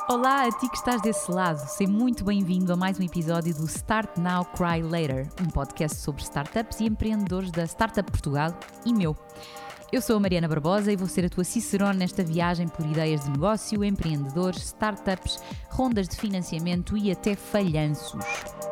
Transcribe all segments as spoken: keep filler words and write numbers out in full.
Olá a ti que estás desse lado, seja muito bem-vindo a mais um episódio do Start Now, Cry Later, um podcast sobre startups e empreendedores da Startup Portugal e meu. Eu sou a Mariana Barbosa e vou ser a tua cicerone nesta viagem por ideias de negócio, empreendedores, startups, rondas de financiamento e até falhanços.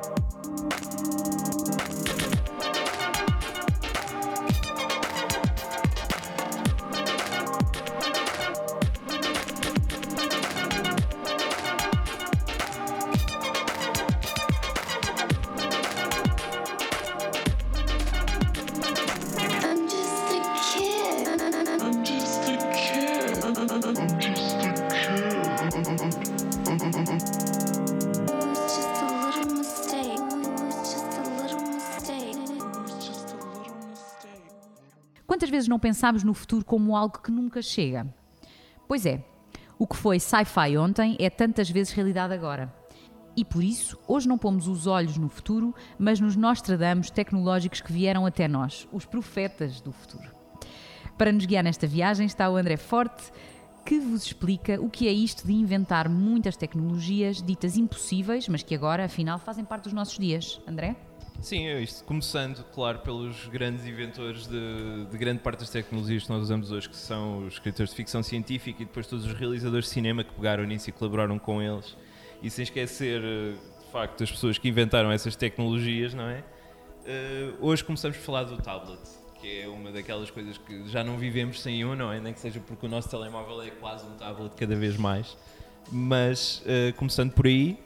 Quantas vezes não pensámos no futuro como algo que nunca chega? Pois é, o que foi sci-fi ontem é tantas vezes realidade agora. E por isso, hoje não pomos os olhos no futuro, mas nos Nostradamus tecnológicos que vieram até nós, os profetas do futuro. Para nos guiar nesta viagem está o André Forte, que vos explica o que é isto de inventar muitas tecnologias ditas impossíveis, mas que agora, afinal, fazem parte dos nossos dias. André? Sim, é isto. Começando, claro, pelos grandes inventores de, de grande parte das tecnologias que nós usamos hoje, que são os escritores de ficção científica e depois todos os realizadores de cinema que pegaram nisso e colaboraram com eles. E sem esquecer, de facto, as pessoas que inventaram essas tecnologias, não é? Uh, hoje começamos a falar do tablet, que é uma daquelas coisas que já não vivemos sem um, não é? Nem que seja porque o nosso telemóvel é quase um tablet cada vez mais. Mas, uh, começando por aí,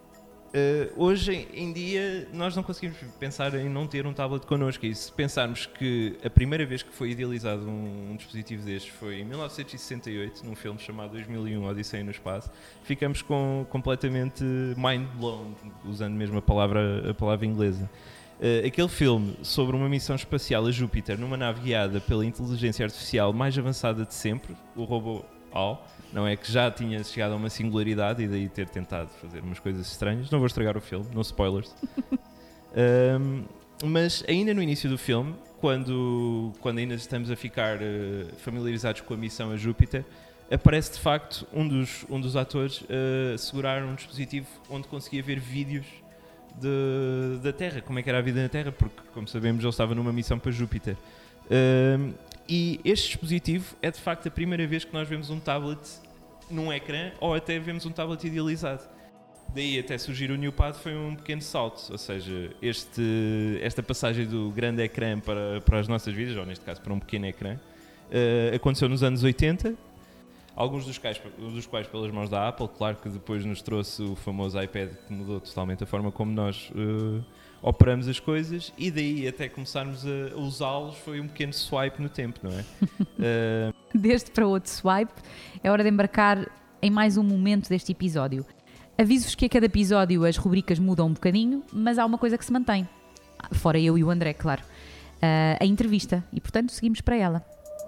Uh, hoje em dia nós não conseguimos pensar em não ter um tablet connosco, e se pensarmos que a primeira vez que foi idealizado um, um dispositivo destes foi em mil novecentos e sessenta e oito, num filme chamado dois mil e um, Odisseia no Espaço, ficamos com, completamente mind blown, usando mesmo a palavra, a palavra inglesa. Uh, aquele filme sobre uma missão espacial a Júpiter numa nave guiada pela inteligência artificial mais avançada de sempre, o robô H A L, não é, que já tinha chegado a uma singularidade e daí ter tentado fazer umas coisas estranhas. Não vou estragar o filme, no spoilers. um, mas ainda no início do filme, quando, quando ainda estamos a ficar uh, familiarizados com a missão a Júpiter, aparece de facto um dos, um dos atores uh, a segurar um dispositivo onde conseguia ver vídeos de, da Terra, como é que era a vida na Terra, porque, como sabemos, ele estava numa missão para Júpiter. Um, E este dispositivo é de facto a primeira vez que nós vemos um tablet num ecrã, ou até vemos um tablet idealizado. Daí até surgir o NewPad foi um pequeno salto, ou seja, este, esta passagem do grande ecrã para, para as nossas vidas, ou neste caso para um pequeno ecrã, uh, aconteceu nos anos oitenta, alguns dos quais, dos quais pelas mãos da Apple. Claro que depois nos trouxe o famoso iPad, que mudou totalmente a forma como nós uh, operamos as coisas, e daí até começarmos a usá-los foi um pequeno swipe no tempo, não é? uh... Deste para outro swipe, é hora de embarcar em mais um momento deste episódio. Aviso-vos que a cada episódio as rubricas mudam um bocadinho, mas há uma coisa que se mantém. Fora eu e o André, claro. Uh, a entrevista. E, portanto, seguimos para ela.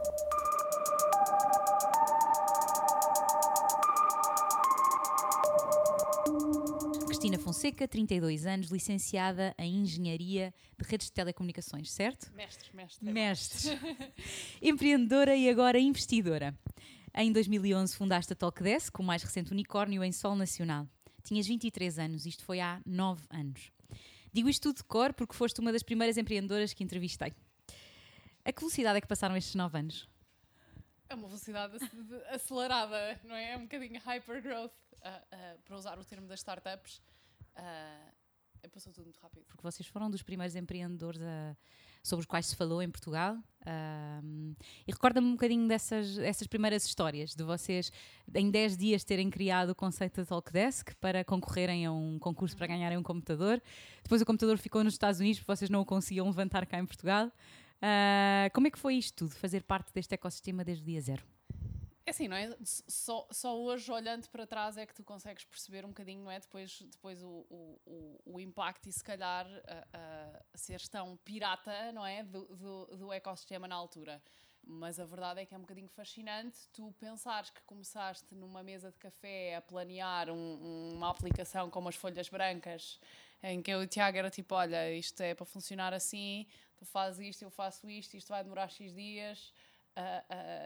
Cristina Fonseca, trinta e dois anos, licenciada em Engenharia de Redes de Telecomunicações, certo? Mestres, mestres. Mestres. Empreendedora e agora investidora. Em dois mil e onze fundaste a Talkdesk, o mais recente unicórnio em solo nacional. Tinhas vinte e três anos, isto foi há nove anos. Digo isto tudo de cor porque foste uma das primeiras empreendedoras que entrevistei. A que velocidade é que passaram estes nove anos? É uma velocidade acelerada, não é? É um bocadinho hypergrowth, uh, uh, para usar o termo das startups. Uh, passou tudo muito rápido. Porque vocês foram dos primeiros empreendedores a, sobre os quais se falou em Portugal. Um, e recorda-me um bocadinho dessas, dessas primeiras histórias, de vocês em dez dias terem criado o conceito da Talkdesk para concorrerem a um concurso para ganharem um computador. Depois o computador ficou nos Estados Unidos porque vocês não o conseguiam levantar cá em Portugal. Uh, como é que foi isto tudo, fazer parte deste ecossistema desde o dia zero? É assim, não é? Só, só hoje, olhando para trás, é que tu consegues perceber um bocadinho, não é? Depois, depois o, o, o impacto e, se calhar, a, a seres tão pirata, não é? Do, do, do ecossistema na altura. Mas a verdade é que é um bocadinho fascinante tu pensares que começaste numa mesa de café a planear um, uma aplicação como as folhas brancas, em que eu e o Tiago era tipo, olha, isto é para funcionar assim, tu fazes isto, eu faço isto, isto vai demorar X dias, uh, uh,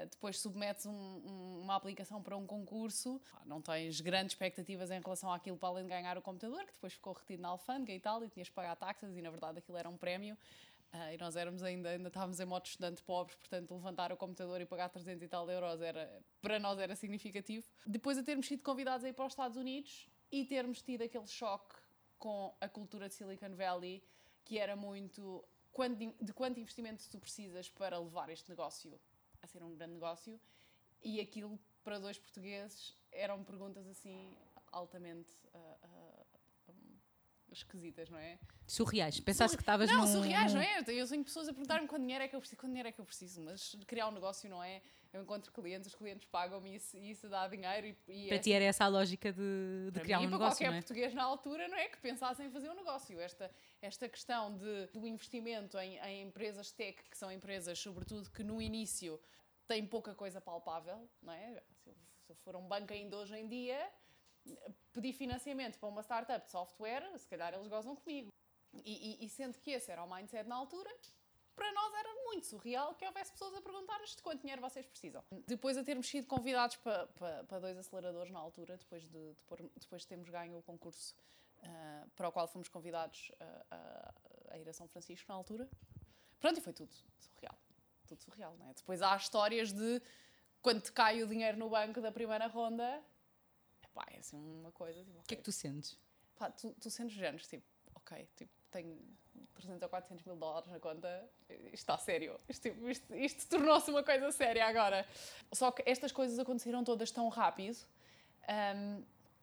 Uh, depois submetes um, um, uma aplicação para um concurso, não tens grandes expectativas em relação àquilo para além de ganhar o computador, que depois ficou retido na alfândega e tal, e tinhas que pagar taxas e na verdade aquilo era um prémio. Uh, e nós éramos ainda, ainda estávamos em modo de estudante pobres, portanto levantar o computador e pagar trezentos e tal euros era, para nós era significativo. Depois de termos sido convidados a ir para os Estados Unidos e termos tido aquele choque com a cultura de Silicon Valley, que era muito quanto, de quanto investimento tu precisas para levar este negócio a ser um grande negócio, e aquilo para dois portugueses eram perguntas assim altamente uh, uh, um, esquisitas, não é? Surreais. Pensaste Sur... que estavas Não, num... surreais, não é? Eu tenho pessoas a perguntar-me quanto dinheiro é que eu preciso, quanto dinheiro é que eu preciso, mas criar um negócio não é... Eu encontro clientes, os clientes pagam-me e isso, isso dá dinheiro. E, e para é ti era essa a lógica de, de criar mim, um para negócio, qualquer não é? português na altura, não é? Que pensasse em fazer um negócio. Esta, esta questão de, do investimento em, em empresas tech, que são empresas, sobretudo, que no início têm pouca coisa palpável, não é? Se eu, se eu for um banco ainda hoje em dia, pedir financiamento para uma startup de software, se calhar eles gozam comigo. E, e, e sendo que esse era o mindset na altura, para nós era muito surreal que houvesse pessoas a perguntar-nos de quanto dinheiro vocês precisam. Depois de termos sido convidados para, para, para dois aceleradores na altura, depois de, de por, depois de termos ganho o concurso uh, para o qual fomos convidados a, a, a ir a São Francisco na altura, pronto, e foi tudo surreal. Tudo surreal, não é? Depois há histórias de quando te cai o dinheiro no banco da primeira ronda, epá, é assim uma coisa... Tipo, okay. O que é que tu sentes? Pá, tu, tu sentes géneros, tipo, ok, tipo, tenho trezentos ou quatrocentos mil dólares na conta, isto está sério, isto, isto, isto tornou-se uma coisa séria agora. Só que estas coisas aconteceram todas tão rápido um,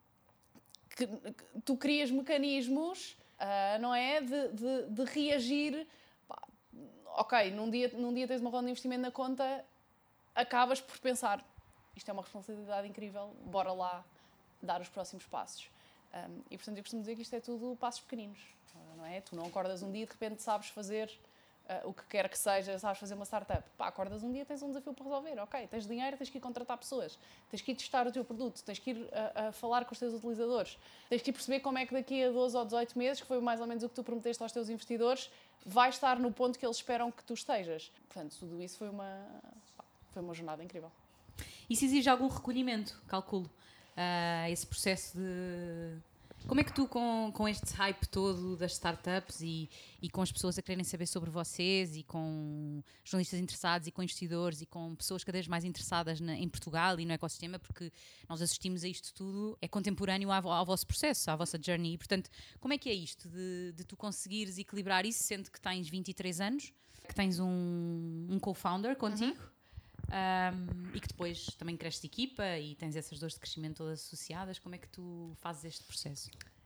que, que tu crias mecanismos, uh, não é, de, de, de reagir. Pá, ok, num dia, num dia tens uma ronda de investimento na conta, acabas por pensar, isto é uma responsabilidade incrível, bora lá dar os próximos passos. Um, e portanto eu costumo dizer que isto é tudo passos pequeninos, não é? Tu não acordas um dia e de repente sabes fazer uh, o que quer que seja, sabes fazer uma startup. Pá, acordas um dia, tens um desafio para resolver, ok, tens dinheiro, tens que ir contratar pessoas, tens que ir testar o teu produto, tens que ir a, a falar com os teus utilizadores, tens que ir perceber como é que daqui a doze ou dezoito meses, que foi mais ou menos o que tu prometeste aos teus investidores, vais estar no ponto que eles esperam que tu estejas. Portanto, tudo isso foi uma, pá, foi uma jornada incrível. Isso exige algum recolhimento, calculo. Uh, esse processo de... Como é que tu, com, com este hype todo das startups e, e com as pessoas a quererem saber sobre vocês e com jornalistas interessados e com investidores e com pessoas cada vez mais interessadas na, em Portugal e no ecossistema, porque nós assistimos a isto tudo, é contemporâneo ao, ao vosso processo, à vossa journey. E, portanto, como é que é isto de, de tu conseguires equilibrar isso, sendo que tens vinte e três anos, que tens um, um co-founder contigo, uhum. Um, e que depois também cresces de equipa e tens essas dores de crescimento todas associadas? Como é que tu fazes este processo?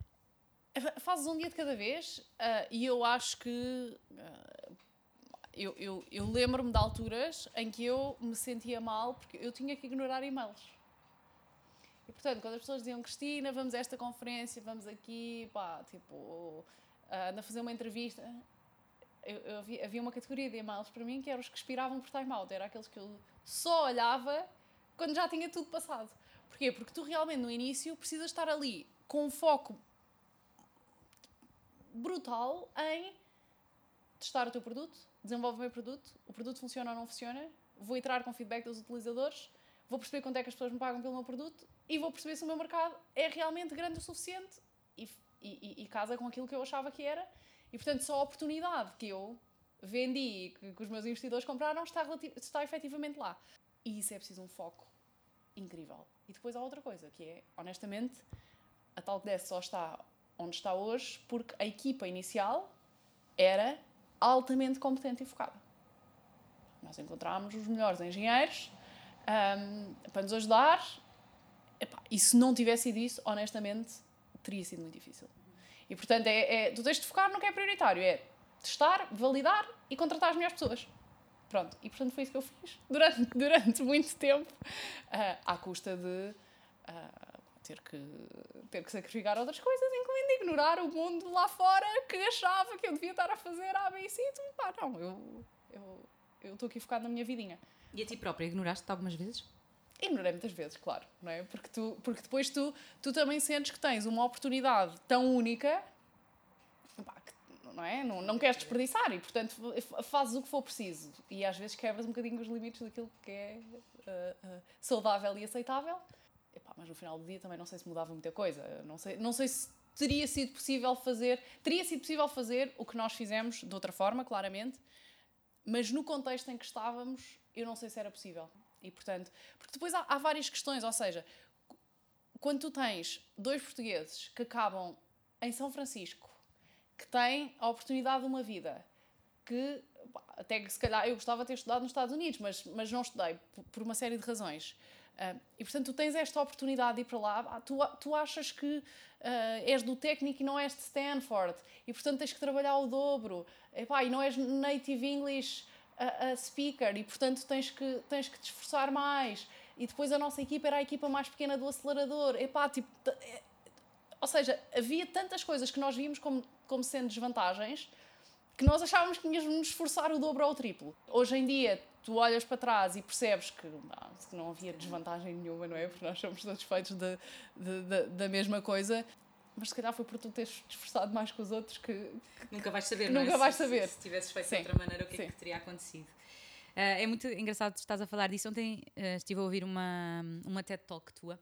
Fazes um dia de cada vez, uh, e eu acho que uh, eu, eu, eu lembro-me de alturas em que eu me sentia mal porque eu tinha que ignorar e-mails. E portanto, quando as pessoas diziam, Cristina, vamos a esta conferência, vamos aqui, pá, tipo, uh, anda a fazer uma entrevista... Eu, eu havia, havia uma categoria de e-mails para mim que eram os que expiravam por time-out. Era aqueles que eu só olhava quando já tinha tudo passado. Porquê? Porque tu realmente no início precisas estar ali com um foco brutal em testar o teu produto, desenvolver o meu produto, o produto funciona ou não funciona, vou iterar com feedback dos utilizadores, vou perceber quanto é que as pessoas me pagam pelo meu produto e vou perceber se o meu mercado é realmente grande o suficiente e, e, e casa com aquilo que eu achava que era. E, portanto, só a oportunidade que eu vendi e que, que os meus investidores compraram está, relati- está efetivamente lá. E isso é preciso um foco incrível. E depois há outra coisa, que é, honestamente, a Talkdesk só está onde está hoje porque a equipa inicial era altamente competente e focada. Nós encontramos os melhores engenheiros um, para nos ajudar. Epá, e se não tivesse sido isso, honestamente, teria sido muito difícil. E, portanto, é, é, tu tens de focar no que é prioritário. É testar, validar e contratar as melhores pessoas. Pronto. E, portanto, foi isso que eu fiz durante, durante muito tempo, uh, à custa de uh, ter, que, ter que sacrificar outras coisas, incluindo ignorar o mundo lá fora que achava que eu devia estar a fazer A, B e C. E pá, não, eu eu eu estou aqui focado na minha vidinha. E a ti própria, ignoraste-te algumas vezes? Ignorei muitas vezes, claro, não é? Porque, tu, porque depois tu, tu também sentes que tens uma oportunidade tão única, pá, que não é? Não, não queres desperdiçar e, portanto, fazes o que for preciso. E às vezes quebras um bocadinho os limites daquilo que é uh, uh, saudável e aceitável. Epá, mas no final do dia também não sei se mudava muita coisa. Não sei, não sei se teria sido possível fazer... Teria sido possível fazer o que nós fizemos de outra forma, claramente. Mas no contexto em que estávamos, eu não sei se era possível. E, portanto... Porque depois há, há várias questões. Ou seja, quando tu tens dois portugueses que acabam em São Francisco, que têm a oportunidade de uma vida, que até que se calhar eu gostava de ter estudado nos Estados Unidos, mas, mas não estudei por uma série de razões. Uh, e portanto tu tens esta oportunidade de ir para lá, tu, tu achas que uh, és do técnico e não és de Stanford, e portanto tens que trabalhar o dobro, epá, e não és native English uh, uh, speaker, e portanto tens que, tens que te esforçar mais. E depois a nossa equipa era a equipa mais pequena do acelerador, epá, tipo, é, ou seja, havia tantas coisas que nós víamos como, como sendo desvantagens que nós achávamos que tínhamos de nos esforçar o dobro ou o triplo. Hoje em dia, tu olhas para trás e percebes que não, que não havia desvantagem nenhuma, não é? Porque nós somos todos feitos de, de, de, da mesma coisa. Mas se calhar foi por tu teres esforçado mais que os outros que... que nunca vais saber, que não é? Nunca vais se, saber. Se, se tivesses feito Sim. de outra maneira, o que Sim. é que teria acontecido? Uh, é muito engraçado que estás a falar disso. Ontem uh, estive a ouvir uma, uma TED Talk tua.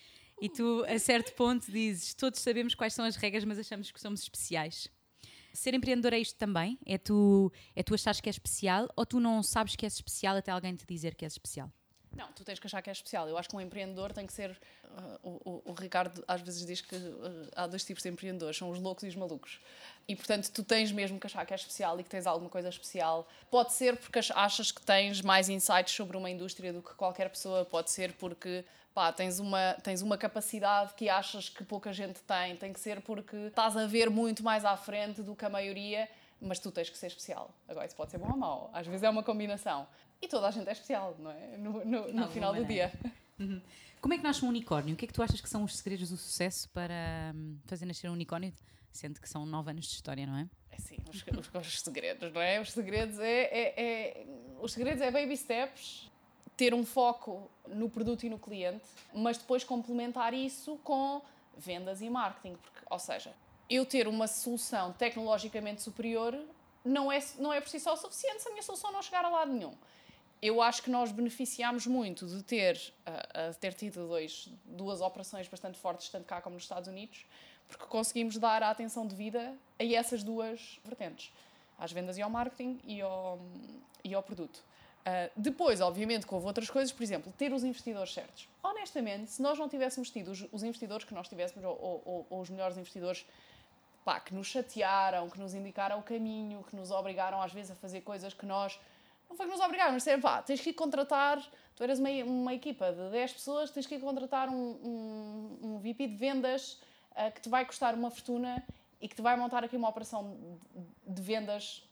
E tu, a certo ponto, dizes: todos sabemos quais são as regras, mas achamos que somos especiais. Ser empreendedor é isto também? É tu, é tu achares que és especial, ou tu não sabes que és especial até alguém te dizer que és especial? Não, tu tens que achar que é especial. Eu acho que um empreendedor tem que ser... Uh, o, o Ricardo às vezes diz que uh, há dois tipos de empreendedores, são os loucos e os malucos. E, portanto, tu tens mesmo que achar que és especial e que tens alguma coisa especial. Pode ser porque achas que tens mais insights sobre uma indústria do que qualquer pessoa. Pode ser porque... Pá, tens uma, tens uma capacidade que achas que pouca gente tem. Tem que ser porque estás a ver muito mais à frente do que a maioria, mas tu tens que ser especial. Agora, isso pode ser bom ou mau. Às vezes é uma combinação. E toda a gente é especial, não é? No, no, no final do dia. Uhum. Como é que nasce um unicórnio? O que é que tu achas que são os segredos do sucesso para um, fazer nascer um unicórnio? Sendo que são nove anos de história, não é? É sim, os, os, os segredos, não é? Os segredos é, é, é, os segredos é baby steps. Ter um foco no produto e no cliente, mas depois complementar isso com vendas e marketing. Porque, ou seja, eu ter uma solução tecnologicamente superior não é, não é por si só o suficiente se a minha solução não chegar a lado nenhum. Eu acho que nós beneficiámos muito de ter, uh, uh, ter tido dois, duas operações bastante fortes, tanto cá como nos Estados Unidos, porque conseguimos dar a atenção devida a essas duas vertentes, às vendas e ao marketing e ao, e ao produto. Uh, depois, obviamente, que houve outras coisas, por exemplo, ter os investidores certos. Honestamente, se nós não tivéssemos tido os, os investidores que nós tivéssemos, ou, ou, ou os melhores investidores, pá, que nos chatearam, que nos indicaram o caminho, que nos obrigaram às vezes a fazer coisas que nós... Não foi que nos obrigaram, mas disseram, pá, tens que ir contratar... Tu eras uma, uma equipa de dez pessoas, tens que ir contratar um, um, um V P de vendas uh, que te vai custar uma fortuna e que te vai montar aqui uma operação de, de vendas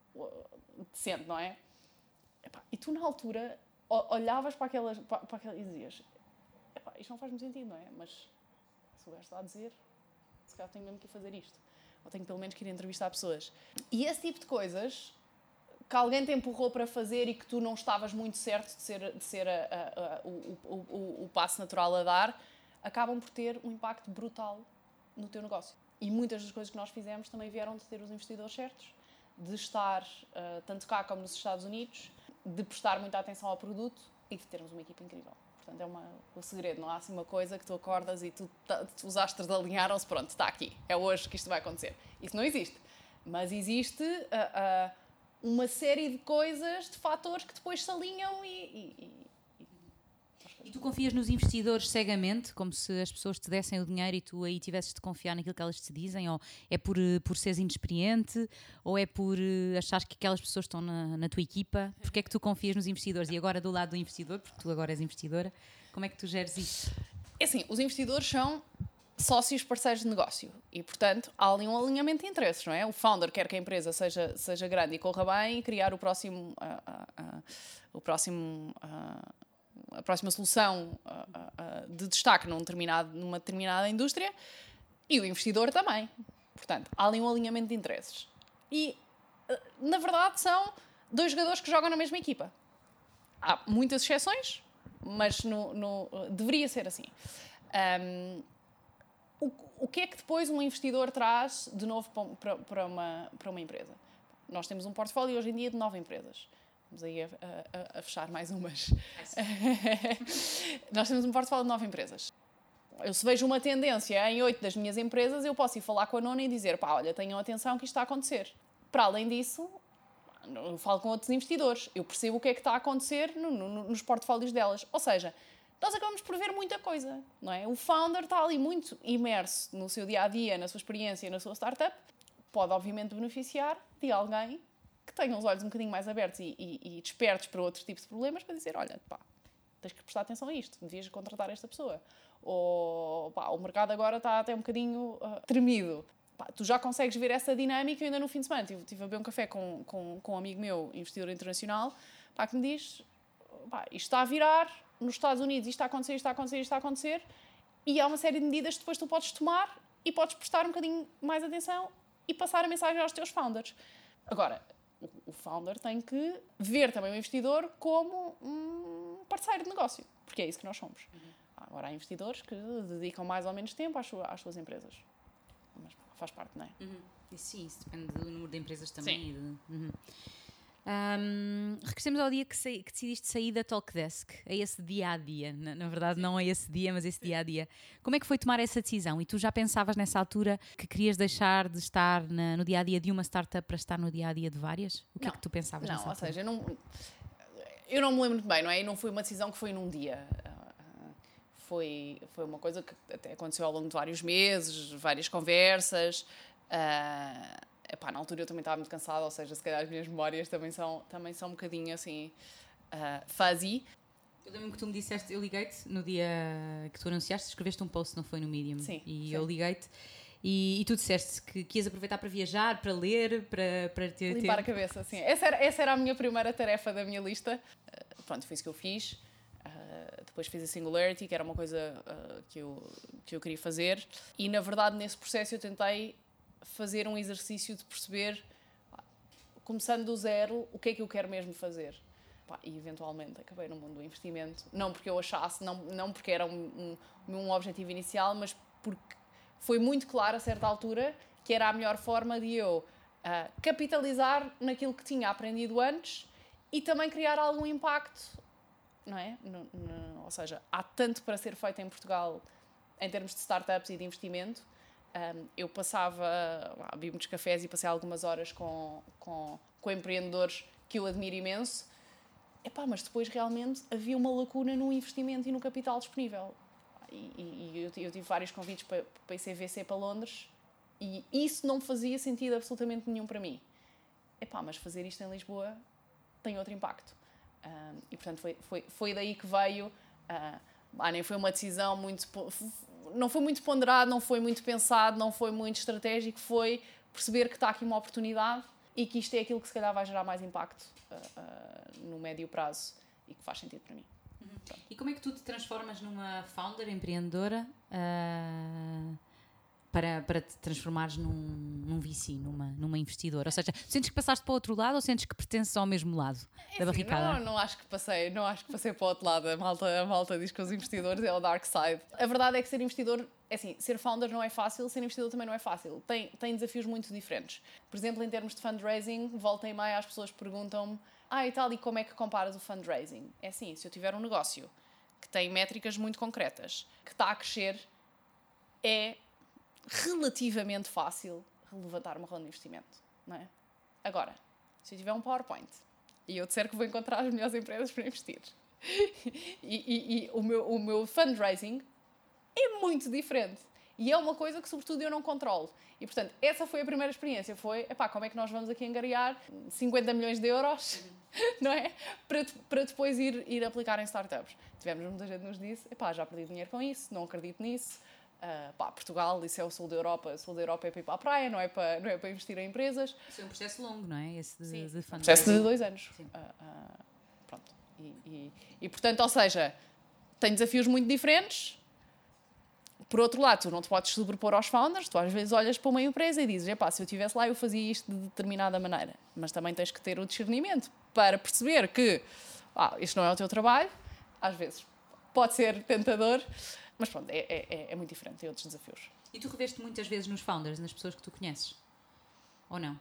decente, não é? Epá, e tu, na altura, olhavas para aquelas, para, para aquelas e dizias: epá, isto não faz muito sentido, não é? Mas se o gajo está a dizer, se calhar tenho mesmo que ir fazer isto. Ou tenho pelo menos que ir entrevistar pessoas. E esse tipo de coisas que alguém te empurrou para fazer e que tu não estavas muito certo de ser, de ser a, a, a, o, o, o, o passo natural a dar, acabam por ter um impacto brutal no teu negócio. E muitas das coisas que nós fizemos também vieram de ter os investidores certos, de estar uh, tanto cá como nos Estados Unidos, de prestar muita atenção ao produto e de termos uma equipa incrível. Portanto, é uma, o segredo. Não há assim uma coisa que tu acordas e tu, tu, os astros alinharam-se, pronto, está aqui. É hoje que isto vai acontecer. Isso não existe. Mas existe uh, uh, uma série de coisas, de fatores que depois se alinham e... e, e E tu confias nos investidores cegamente, como se as pessoas te dessem o dinheiro e tu aí tivesses de confiar naquilo que elas te dizem? Ou é por, por seres inexperiente? Ou é por achares que aquelas pessoas estão na, na tua equipa? Porquê é que tu confias nos investidores? E agora do lado do investidor, porque tu agora és investidora, como é que tu geres isso? É assim, os investidores são sócios parceiros de negócio e, portanto, há ali um alinhamento de interesses, não é? O founder quer que a empresa seja, seja grande e corra bem e criar o próximo... Uh, uh, uh, o próximo uh, a próxima solução uh, uh, uh, de destaque num determinado, numa determinada indústria, e o investidor também. Portanto, há ali um alinhamento de interesses. E, uh, na verdade, são dois jogadores que jogam na mesma equipa. Há muitas exceções, mas no, no, uh, deveria ser assim. Um, o, o que é que depois um investidor traz de novo para, para, uma, para uma empresa? Nós temos um portfólio hoje em dia de nove empresas. Vamos aí a, a, a fechar mais umas. Nós temos um portfólio de nove empresas. Eu, se vejo uma tendência em oito das minhas empresas, eu posso ir falar com a nona e dizer, pá, olha, tenham atenção que isto está a acontecer. Para além disso, eu falo com outros investidores, eu percebo o que é que está a acontecer no, no, nos portfólios delas. Ou seja, nós acabamos por ver muita coisa, não é? O founder está ali muito imerso no seu dia-a-dia, na sua experiência, na sua startup, pode obviamente beneficiar de alguém que tenha os olhos um bocadinho mais abertos e, e, e despertos para outro tipo de problemas, para dizer, olha, pá, tens que prestar atenção a isto, devias contratar esta pessoa. Ou, pá, o mercado agora está até um bocadinho uh, tremido. Pá, tu já consegues ver essa dinâmica. Eu ainda no fim de semana estive, estive a beber um café com, com, com um amigo meu, investidor internacional, pá, que me diz, pá, isto está a virar nos Estados Unidos, isto está a acontecer, isto está a acontecer, isto está a acontecer, e há uma série de medidas que depois tu podes tomar e podes prestar um bocadinho mais atenção e passar a mensagem aos teus founders. Agora, o founder tem que ver também o investidor como um parceiro de negócio, porque é isso que nós somos. Uhum. Agora, há investidores que dedicam mais ou menos tempo às suas, às suas empresas. Mas faz parte, não é? Uhum. Sim, isso depende do número de empresas também. Sim. De... Uhum. Um, regressemos ao dia que, saí, que decidiste sair da Talkdesk, a esse dia-a-dia. Na, na verdade, Sim. não a esse dia, mas esse dia-a-dia. Como é que foi tomar essa decisão? E tu já pensavas nessa altura que querias deixar de estar na, no dia-a-dia de uma startup para estar no dia-a-dia de várias? O que não, é que tu pensavas não, nessa ou altura? Seja, eu não, eu não me lembro muito bem, não é? E não foi uma decisão que foi num dia. Foi, foi uma coisa que até aconteceu ao longo de vários meses, várias conversas. Uh, epá, na altura eu também estava muito cansada, ou seja, se calhar as minhas memórias também são, também são um bocadinho assim, uh, fuzzy. Eu lembro que tu me disseste, eu liguei-te no dia que tu anunciaste, escreveste um post, não foi no Medium? Sim. E sim. eu liguei-te e, e tu disseste que, que ias aproveitar para viajar, para ler, para, para ter limpar tempo. a cabeça, sim. Essa era, essa era a minha primeira tarefa da minha lista. Uh, pronto, foi isso que eu fiz. Uh, depois fiz a Singularity, que era uma coisa uh, que, eu, que eu queria fazer. E, na verdade, nesse processo eu tentei fazer um exercício de perceber, começando do zero, o que é que eu quero mesmo fazer. Pá, e, eventualmente, acabei no mundo do investimento. Não porque eu achasse, não, não porque era um, um, um objetivo inicial, mas porque foi muito claro, a certa altura, que era a melhor forma de eu uh, capitalizar naquilo que tinha aprendido antes e também criar algum impacto. Não é? No, no, ou seja, há tanto para ser feito em Portugal em termos de startups e de investimento. Um, eu passava, lá, vi muitos cafés e passei algumas horas com, com, com empreendedores que eu admiro imenso. Epá, mas depois realmente havia uma lacuna no investimento e no capital disponível. E, e, e eu, eu tive vários convites para, para ir ser V C para Londres e isso não fazia sentido absolutamente nenhum para mim. Epá, mas fazer isto em Lisboa tem outro impacto. Um, e portanto foi, foi, foi daí que veio, uh, ah, nem foi uma decisão muito, não foi muito ponderado, não foi muito pensado, não foi muito estratégico, foi perceber que está aqui uma oportunidade e que isto é aquilo que se calhar vai gerar mais impacto uh, uh, no médio prazo e que faz sentido para mim. Uhum. E como é que tu te transformas numa founder, empreendedora, uh, para, para te transformares num, num V C, numa, numa investidora? Ou seja, sentes que passaste para o outro lado ou sentes que pertences ao mesmo lado é da assim, barricada? Não, não acho que passei, não acho que passei para o outro lado. A malta, a malta diz que os investidores é o dark side. A verdade é que ser investidor, é assim, ser founder não é fácil, ser investidor também não é fácil. Tem, tem desafios muito diferentes. Por exemplo, em termos de fundraising, volta e meia as pessoas perguntam-me, ah, e tal, e como é que comparas o fundraising? É assim, se eu tiver um negócio que tem métricas muito concretas, que está a crescer, é relativamente fácil levantar uma ronda de investimento, não é? Agora, se eu tiver um PowerPoint e eu disser que vou encontrar as melhores empresas para investir e, e, e o, meu, o meu fundraising é muito diferente e é uma coisa que sobretudo eu não controlo e portanto essa foi a primeira experiência, foi, epá, como é que nós vamos aqui angariar cinquenta milhões de euros, não é? Para, para depois ir, ir aplicar em startups. Tivemos muita gente que nos disse, epá, já perdi dinheiro com isso, não acredito nisso. Uh, pá, Portugal, isso é o sul da Europa, o sul da Europa é para ir para a praia, não é para, não é para investir em empresas. Isso é um processo longo, não é? Esse de, Sim, de um processo de dois anos. Sim. Uh, uh, pronto. E, e, e, portanto, ou seja, tem desafios muito diferentes. Por outro lado, tu não te podes sobrepor aos founders, tu às vezes olhas para uma empresa e dizes, epá, se eu estivesse lá eu fazia isto de determinada maneira. Mas também tens que ter o discernimento para perceber que ah, isto não é o teu trabalho, às vezes pode ser tentador, mas pronto, é, é, é muito diferente, tem outros desafios. E tu reveste muitas vezes nos founders, nas pessoas que tu conheces? Ou não?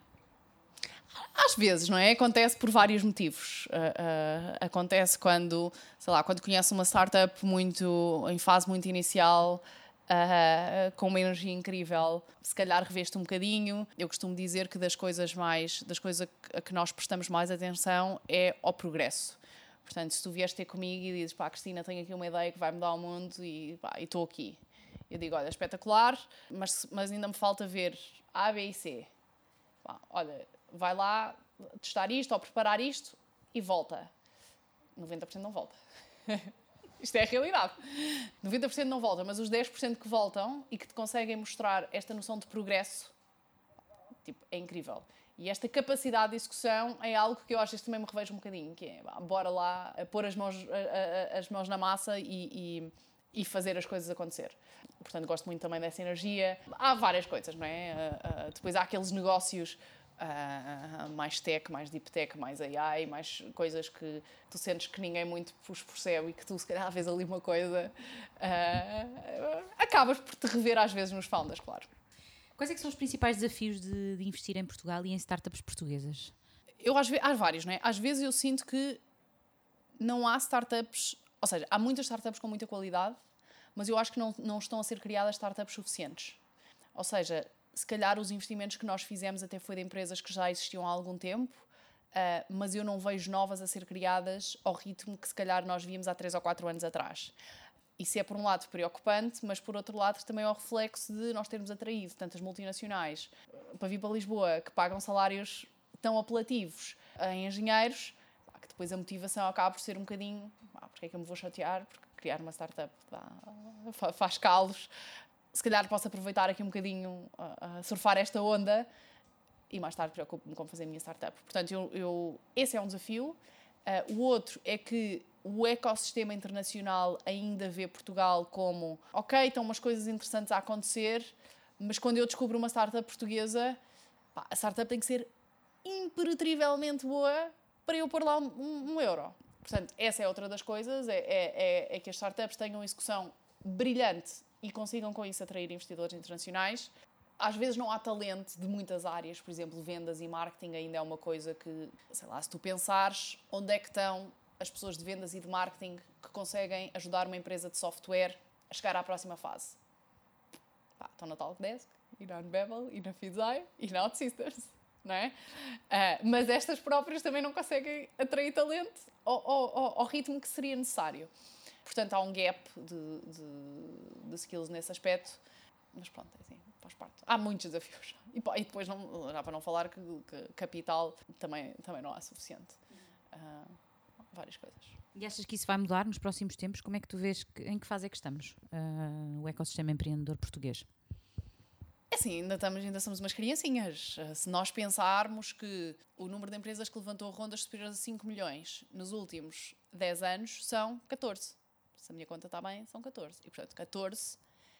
Às vezes, não é? Acontece por vários motivos. Uh, uh, acontece quando, sei lá, quando conheço uma startup muito, em fase muito inicial, uh, com uma energia incrível, se calhar reveste um bocadinho. Eu costumo dizer que das coisas mais, das coisas a que nós prestamos mais atenção é ao progresso. Portanto, se tu vieste ter comigo e dizes, pá, Cristina, tenho aqui uma ideia que vai mudar o mundo e estou aqui. Eu digo, olha, espetacular, mas, mas ainda me falta ver A, B e C. Pá, olha, vai lá testar isto ou preparar isto e volta. noventa por cento não volta. Isto é a realidade. noventa por cento não volta, mas os dez por cento que voltam e que te conseguem mostrar esta noção de progresso, tipo, é incrível. E esta capacidade de execução é algo que eu às vezes também me revejo um bocadinho, que é, bora lá, a pôr as mãos, a, a, as mãos na massa e, e, e fazer as coisas acontecer. Portanto, gosto muito também dessa energia. Há várias coisas, não é? Uh, uh, depois há aqueles negócios uh, mais tech, mais deep tech, mais A I, mais coisas que tu sentes que ninguém muito os percebe e que tu, se calhar, vês ali uma coisa, uh, acabas por te rever às vezes nos founders, claro. Quais é que são os principais desafios de, de investir em Portugal e em startups portuguesas? Eu, às vezes, há vários, não é? Às vezes eu sinto que não há startups, ou seja, há muitas startups com muita qualidade, mas eu acho que não, não estão a ser criadas startups suficientes. Ou seja, se calhar os investimentos que nós fizemos até foi de empresas que já existiam há algum tempo, uh, mas eu não vejo novas a ser criadas ao ritmo que se calhar nós víamos há três ou quatro anos atrás. Isso é, por um lado, preocupante, mas, por outro lado, também é o reflexo de nós termos atraído tantas multinacionais para vir para Lisboa, que pagam salários tão apelativos a engenheiros, que depois a motivação acaba por ser um bocadinho, ah, porque é que eu me vou chatear? Porque criar uma startup dá, faz calos. Se calhar posso aproveitar aqui um bocadinho a, a surfar esta onda e mais tarde preocupo-me com fazer a minha startup. Portanto, eu, eu, esse é um desafio. Uh, o outro é que o ecossistema internacional ainda vê Portugal como, ok, estão umas coisas interessantes a acontecer, mas quando eu descubro uma startup portuguesa, pá, a startup tem que ser impenetravelmente boa para eu pôr lá um, um, um euro. Portanto, essa é outra das coisas, é, é, é que as startups tenham execução brilhante e consigam com isso atrair investidores internacionais. Às vezes não há talento de muitas áreas, por exemplo, vendas e marketing ainda é uma coisa que, sei lá, se tu pensares onde é que estão as pessoas de vendas e de marketing que conseguem ajudar uma empresa de software a chegar à próxima fase. Pá, estão na Talkdesk, e na Unbabel, e na Feedzai, e na OutSystems, não é? Uh, mas estas próprias também não conseguem atrair talento ao, ao, ao ritmo que seria necessário. Portanto, há um gap de, de, de skills nesse aspecto, mas pronto, é assim, faz parte. Há muitos desafios. E, e depois, não, já para não falar que, que capital também, também não há suficiente. Uh, várias coisas. E achas que isso vai mudar nos próximos tempos? Como é que tu vês, que, em que fase é que estamos, uh, o ecossistema empreendedor português? É assim, ainda, estamos, ainda somos umas criancinhas. Se nós pensarmos que o número de empresas que levantou rondas superiores a cinco milhões nos últimos dez anos são catorze. Se a minha conta está bem, são catorze. E, portanto, catorze...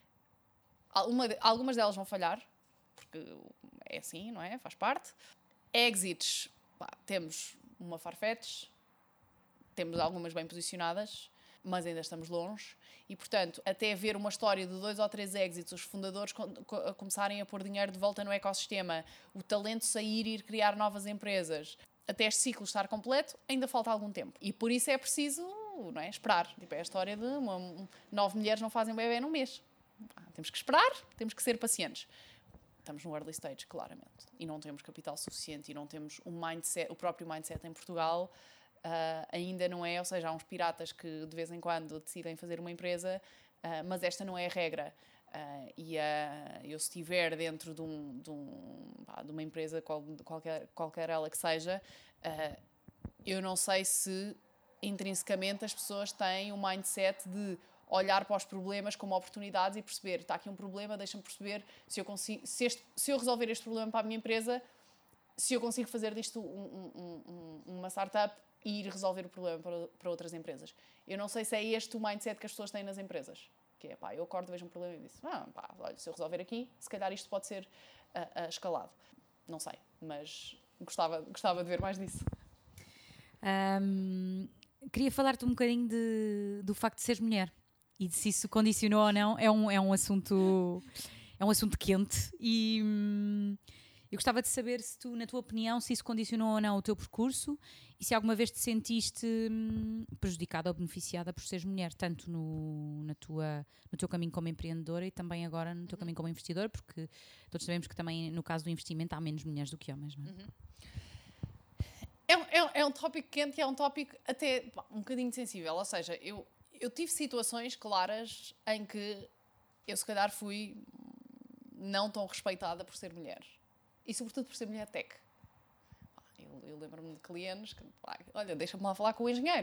Alguma, algumas delas vão falhar, porque é assim, não é? Faz parte. Exits, pá, temos uma Farfetch, temos algumas bem posicionadas, mas ainda estamos longe. E, portanto, até ver uma história de dois ou três exits, os fundadores começarem a pôr dinheiro de volta no ecossistema, o talento sair e ir criar novas empresas, até este ciclo estar completo, ainda falta algum tempo. E por isso é preciso, não é, esperar. Tipo, é a história de uma, um, nove mulheres não fazem bebê num mês. Ah, temos que esperar, temos que ser pacientes. Estamos no early stage, claramente. E não temos capital suficiente e não temos um mindset, o próprio mindset em Portugal. Uh, ainda não é, ou seja, há uns piratas que de vez em quando decidem fazer uma empresa, uh, mas esta não é a regra. Uh, e uh, eu se estiver dentro de, um, de, um, pá, de uma empresa, qual, qualquer, qualquer ela que seja, uh, eu não sei se intrinsecamente as pessoas têm o mindset de olhar para os problemas como oportunidades e perceber, está aqui um problema, deixa-me perceber se eu, consigo, se, este, se eu resolver este problema para a minha empresa, se eu consigo fazer disto um, um, um, uma startup e ir resolver o problema para, para outras empresas. Eu não sei se é este o mindset que as pessoas têm nas empresas. Que é, pá, eu acordo, vejo um problema e disse, ah, pá, olha, se eu resolver aqui, se calhar isto pode ser uh, uh, escalado. Não sei, mas gostava, gostava de ver mais disso. Um, queria falar-te um bocadinho de, do facto de seres mulher e de se isso condicionou ou não. É um, é um assunto é um assunto quente e hum, eu gostava de saber se tu, na tua opinião, se isso condicionou ou não o teu percurso e se alguma vez te sentiste hum, prejudicada ou beneficiada por seres mulher, tanto no, na tua, no teu caminho como empreendedora e também agora no teu uhum. caminho como investidora, porque todos sabemos que também no caso do investimento há menos mulheres do que homens, não é? Uhum. É, é, é um tópico quente e é um tópico até pá, um bocadinho sensível, ou seja, eu, eu tive situações claras em que eu se calhar fui não tão respeitada por ser mulher. E sobretudo por ser mulher tech. Eu, eu lembro-me de clientes que, pá, olha, deixa-me lá falar com o engenheiro.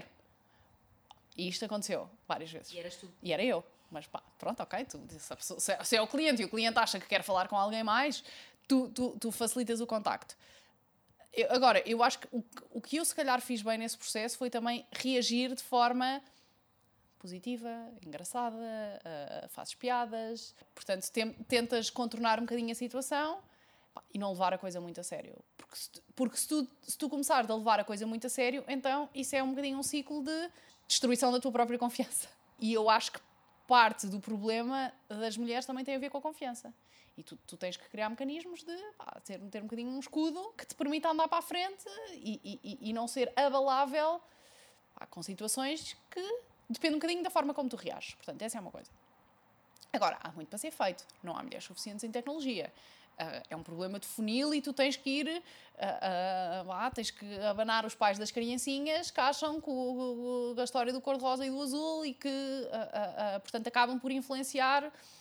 E isto aconteceu várias vezes. E eras tu. E era eu. Mas pá, pronto, ok. Tu, se, pessoa, se é o cliente e o cliente acha que quer falar com alguém mais, tu, tu, tu facilitas o contacto. Eu, agora, eu acho que o, o que eu se calhar fiz bem nesse processo foi também reagir de forma positiva, engraçada, uh, fazes piadas. Portanto, tem, tentas contornar um bocadinho a situação e não levar a coisa muito a sério. Porque, se, porque se, tu, se tu começares a levar a coisa muito a sério, então isso é um bocadinho um ciclo de destruição da tua própria confiança. E eu acho que parte do problema das mulheres também tem a ver com a confiança. E tu, tu tens que criar mecanismos de pá, ter, ter um bocadinho um escudo que te permita andar para a frente e, e, e não ser abalável pá, com situações que depende um bocadinho da forma como tu reages. Portanto, essa é uma coisa. Agora, há muito para ser feito. Não há mulheres suficientes em tecnologia. Uh, é um problema de funil e tu tens que ir uh, uh, lá, tens que abanar os pais das criancinhas que acham que o, o, a história do cor-de-rosa e do azul e que, uh, uh, uh, portanto, acabam por influenciar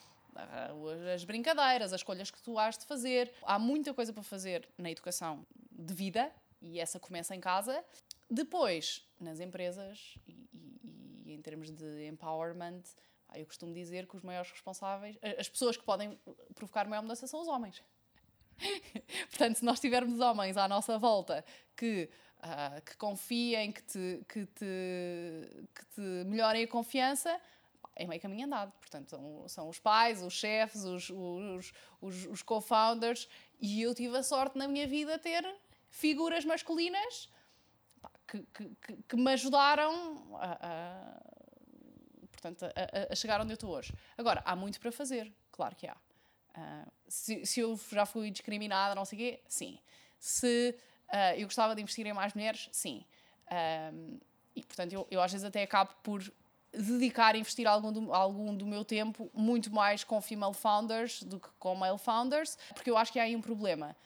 uh, as brincadeiras, as escolhas que tu has de fazer. Há muita coisa para fazer na educação de vida e essa começa em casa. Depois, nas empresas e, e, e em termos de empowerment, eu costumo dizer que os maiores responsáveis, as pessoas que podem provocar maior mudança são os homens. Portanto, se nós tivermos homens à nossa volta que, uh, que confiem, que te, que, te, que te melhorem a confiança, é meio caminho andado. Portanto, são, são os pais, os chefes, os, os, os, os co-founders, e eu tive a sorte na minha vida de ter figuras masculinas que, que, que, que me ajudaram a... a portanto, a, a chegar onde eu estou hoje. Agora, há muito para fazer, claro que há. Uh, se, se eu já fui discriminada, não sei o quê, sim. Se uh, eu gostava de investir em mais mulheres, sim. Um, e, portanto, eu, eu às vezes até acabo por dedicar a investir algum do, algum do meu tempo muito mais com female founders do que com male founders, porque eu acho que há aí um problema.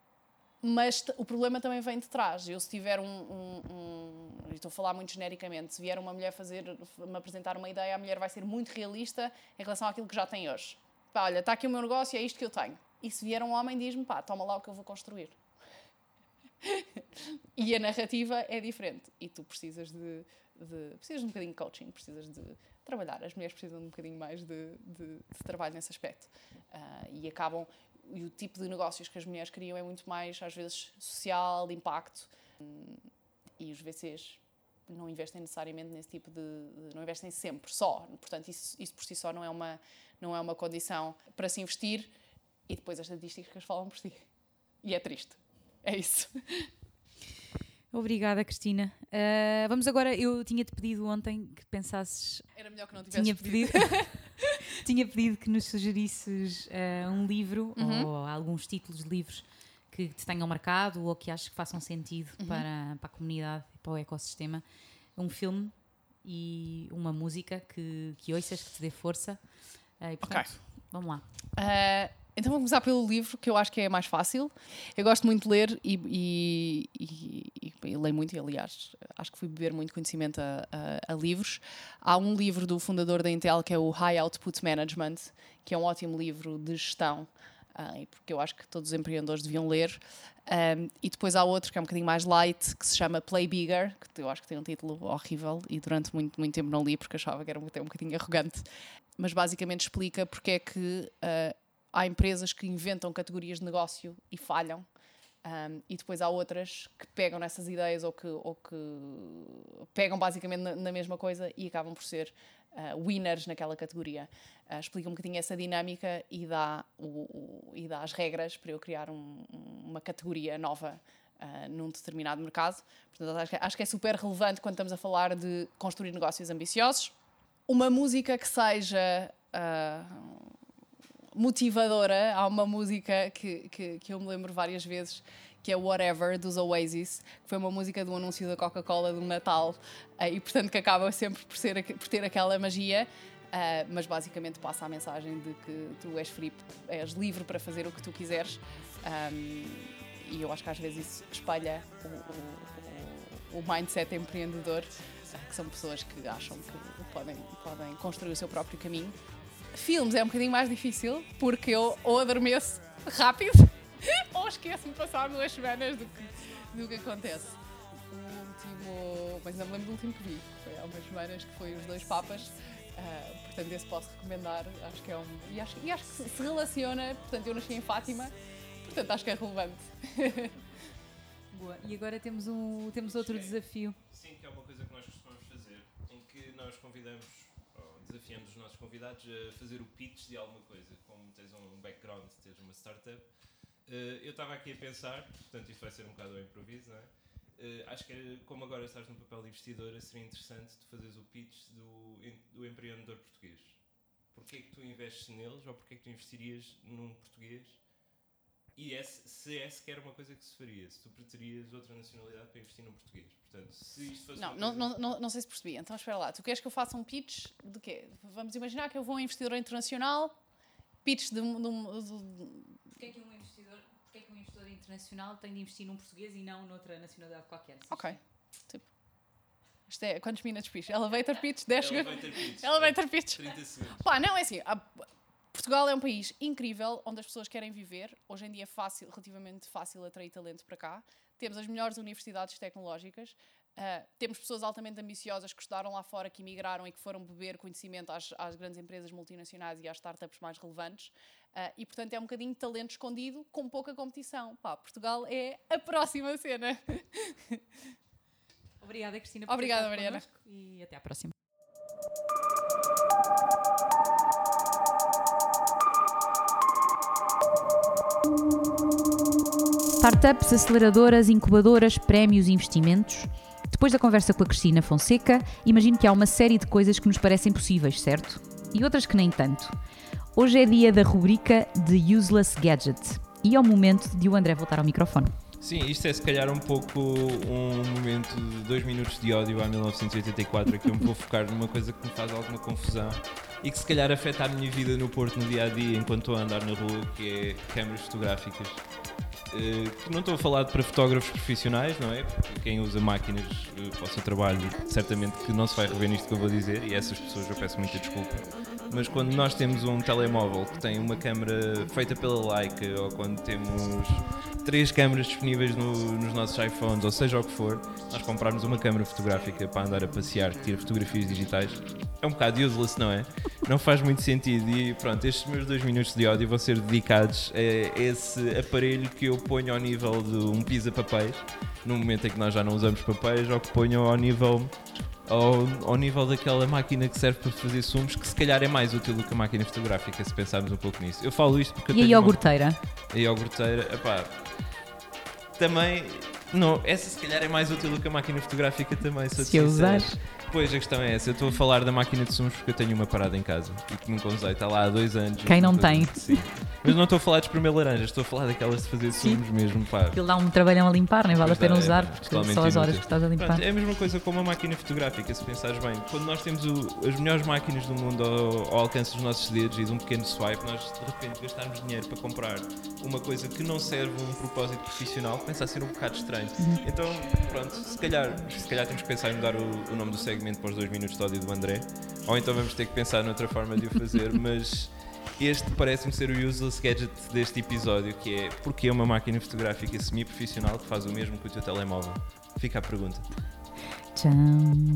Mas o problema também vem de trás. Eu, se tiver um, um, um... Estou a falar muito genericamente. Se vier uma mulher fazer, me apresentar uma ideia, a mulher vai ser muito realista em relação àquilo que já tem hoje. Pá, olha, está aqui o meu negócio, é isto que eu tenho. E se vier um homem, diz-me, pá, toma lá o que eu vou construir. E a narrativa é diferente. E tu precisas de, de... Precisas de um bocadinho de coaching, precisas de trabalhar. As mulheres precisam de um bocadinho mais de, de, de trabalho nesse aspecto. Uh, e acabam... E o tipo de negócios que as mulheres criam é muito mais, às vezes, social, de impacto. E os V Cs não investem necessariamente nesse tipo de... de não investem sempre, só. Portanto, isso, isso por si só não é, uma, não é uma condição para se investir. E depois as estatísticas falam por si. E é triste. É isso. Obrigada, Cristina. Uh, vamos agora... Eu tinha-te pedido ontem que pensasses... Era melhor que não tivesses tinha pedido. Tinha pedido que nos sugerisses uh, um livro uhum. ou alguns títulos de livros que te tenham marcado ou que aches que façam sentido uhum. para, para a comunidade e para o ecossistema. Um filme e uma música que, que ouças, que te dê força. Uh, e, portanto, okay. Vamos lá. Uh... Então vou começar pelo livro, que eu acho que é mais fácil. Eu gosto muito de ler e, e, e, e leio muito, e aliás, acho que fui beber muito conhecimento a, a, a livros. Há um livro do fundador da Intel, que é o High Output Management, que é um ótimo livro de gestão, uh, porque eu acho que todos os empreendedores deviam ler. Um, e depois há outro que é um bocadinho mais light, que se chama Play Bigger, que eu acho que tem um título horrível e durante muito, muito tempo não li, porque achava que era até um bocadinho arrogante. Mas basicamente explica porque é que... Uh, há empresas que inventam categorias de negócio e falham, um, e depois há outras que pegam nessas ideias ou que, ou que pegam basicamente na, na mesma coisa e acabam por ser uh, winners naquela categoria. Uh, explica um bocadinho essa dinâmica e dá, o, o, e dá as regras para eu criar um, uma categoria nova uh, num determinado mercado. Portanto, acho que, acho que é super relevante quando estamos a falar de construir negócios ambiciosos. Uma música que seja uh, motivadora. Há uma música que, que, que eu me lembro várias vezes, que é Whatever, dos Oasis, que foi uma música do anúncio da Coca-Cola do Natal, uh, e portanto que acaba sempre por, ser, por ter aquela magia, uh, mas basicamente passa a mensagem de que tu és free, és livre para fazer o que tu quiseres, um, e eu acho que às vezes isso espalha o, o, o mindset empreendedor, uh, que são pessoas que acham que podem, podem construir o seu próprio caminho. Filmes é um bocadinho mais difícil, porque eu ou adormeço rápido ou esqueço-me de passar duas semanas do que, do que acontece. O último, mas não me lembro do último que vi, foi há umas semanas, que foi Os Dois Papas, uh, portanto esse posso recomendar, acho que é um, e acho, e acho que se relaciona, portanto eu nasci em Fátima, portanto acho que é relevante. Boa, e agora temos, um, temos outro desafio. Sim, que é uma coisa que nós costumamos fazer, em que nós convidamos, ou desafiamos os nossos convidados a fazer o pitch de alguma coisa, como tens um background, tens uma startup. Uh, eu estava aqui a pensar, portanto isto vai ser um bocado ao improviso, não é? Uh, acho que como agora estás num papel de investidora, seria interessante tu fazeres o pitch do, do empreendedor português. Porquê é que tu investes neles, ou porquê é que tu investirias num português? E é, se é sequer uma coisa que se faria, se tu preterias outra nacionalidade para investir num português. Portanto, se isto fosse não, uma não, coisa... não, não sei se percebi, então espera lá, tu queres que eu faça um pitch de quê? Vamos imaginar que eu vou a um investidor internacional, pitch de um... De, de, Porquê é que um investidor, porquê é que um investidor internacional tem de investir num português e não noutra nacionalidade qualquer? Ok. Tipo, isto é, quantos minutos pitch? Elevator pitch? dez segundos? Elevator pitch. Elevator pitch. trinta segundos. Pá, não, é assim, a, Portugal é um país incrível, onde as pessoas querem viver. Hoje em dia é fácil, relativamente fácil atrair talento para cá. Temos as melhores universidades tecnológicas. Uh, temos pessoas altamente ambiciosas que estudaram lá fora, que emigraram e que foram beber conhecimento às, às grandes empresas multinacionais e às startups mais relevantes. Uh, e, portanto, é um bocadinho de talento escondido com pouca competição. Pá, Portugal é a próxima cena. Obrigada, Cristina, por Obrigada, ter Mariana. connosco, e até à próxima. Startups, aceleradoras, incubadoras, prémios e investimentos. Depois da conversa com a Cristina Fonseca, imagino que há uma série de coisas que nos parecem possíveis, certo? E outras que nem tanto. Hoje é dia da rubrica The Useless Gadget e é o momento de o André voltar ao microfone. Sim, isto é se calhar um pouco um momento de dois minutos de ódio a mil novecentos e oitenta e quatro, que eu me vou focar numa coisa que me faz alguma confusão e que se calhar afeta a minha vida no Porto no dia a dia enquanto estou a andar na rua, que é câmaras fotográficas. Uh, não estou a falar para fotógrafos profissionais, não é? Porque quem usa máquinas uh, para o seu trabalho, certamente que não se vai rever nisto que eu vou dizer, e essas pessoas eu peço muita desculpa. Mas quando nós temos um telemóvel que tem uma câmera feita pela Leica, ou quando temos três câmaras disponíveis no, nos nossos iPhones, ou seja o que for, nós comprarmos uma câmara fotográfica para andar a passear, que tira fotografias digitais, é um bocado useless, não é? Não faz muito sentido. E pronto, estes meus dois minutos de ódio vão ser dedicados a esse aparelho que eu ponho ao nível de um pisa-papéis, no momento em que nós já não usamos papéis, ou que ponho ao nível, ao, ao nível daquela máquina que serve para fazer sumos, que se calhar é mais útil do que a máquina fotográfica, se pensarmos um pouco nisso. Eu falo isto porque eu E a tenho iogurteira? Uma... A iogurteira, epá, também... Não, essa se calhar é mais útil do que a máquina fotográfica também, se, se eu usar. Pois, a questão é essa. Eu estou a falar da máquina de sumos porque eu tenho uma parada em casa e que nunca usei, está lá há dois anos. Quem não tem? Sim. Mas não estou a falar de espremer laranjas, estou a falar daquelas de fazer sumos Sim. mesmo, pá. Aquilo dá um trabalhão a limpar, nem vale Pois a pena dá, usar, é, porque totalmente são as horas inútil. que estás a limpar. Pronto, é a mesma coisa com uma máquina fotográfica, se pensares bem. Quando nós temos o, as melhores máquinas do mundo ao, ao alcance dos nossos dedos e de um pequeno swipe, nós de repente gastarmos dinheiro para comprar uma coisa que não serve a um propósito profissional, começa a ser um bocado estranho. Uhum. Então, pronto, se calhar, se calhar temos que pensar em mudar o, o nome do segmento para os dois minutos de ódio do André, ou então vamos ter que pensar noutra forma de o fazer, mas este parece-me ser o useless gadget deste episódio, que é porque é uma máquina fotográfica semi-profissional que faz o mesmo que o teu telemóvel. Fica a pergunta. Tcham.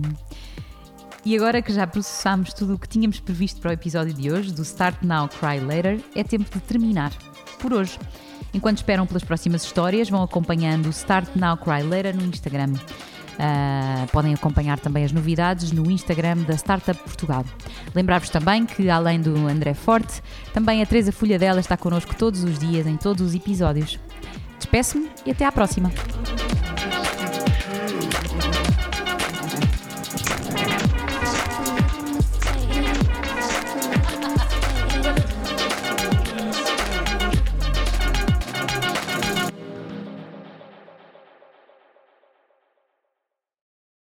E agora que já processámos tudo o que tínhamos previsto para o episódio de hoje, do Start Now, Cry Later, é tempo de terminar. Por hoje. Enquanto esperam pelas próximas histórias, vão acompanhando o Start Now, Cry Later no Instagram. Uh, podem acompanhar também as novidades no Instagram da Startup Portugal. Lembrar-vos também que, além do André Forte, também a Teresa Folhadela está connosco todos os dias, em todos os episódios. Despeço-me e até à próxima!